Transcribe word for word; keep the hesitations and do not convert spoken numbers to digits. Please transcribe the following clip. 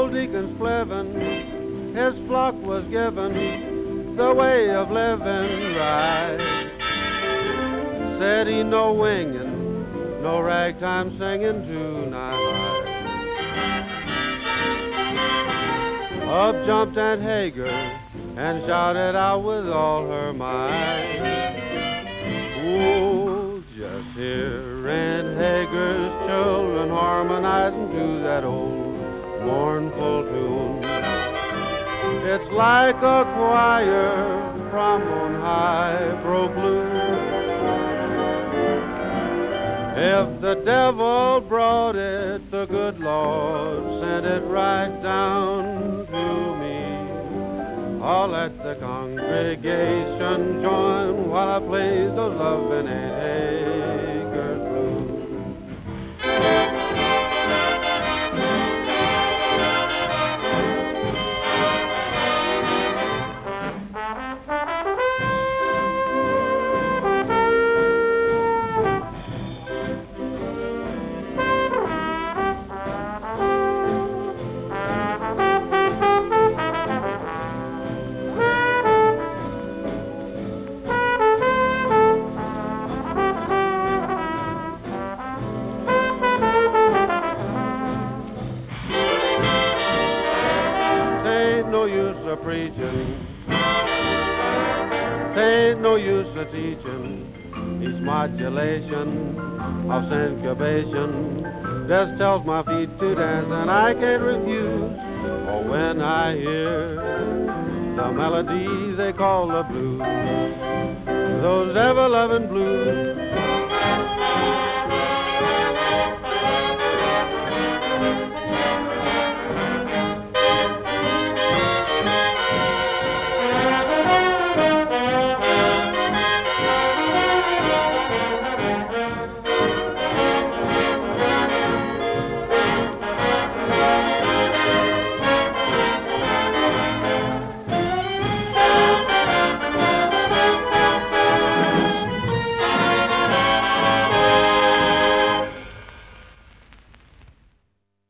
old Deacon Splevin, his flock was given the way of living right. Said he no winging, no ragtime singing tonight. Up jumped Aunt Hager and shouted out with all her might. Oh, just hear Aunt Hager's children harmonizing to that old mournful tune. It's like a choir from on high broke loose. If the devil brought it, the good Lord sent it right down to me. I'll let the congregation join while I play those loving Aunt Hager's blues. No use of preaching, ain't no use of teaching. Each modulation of syncopation just tells my feet to dance, and I can't refuse. Oh, when I hear the melody they call the blues, those ever-loving blues.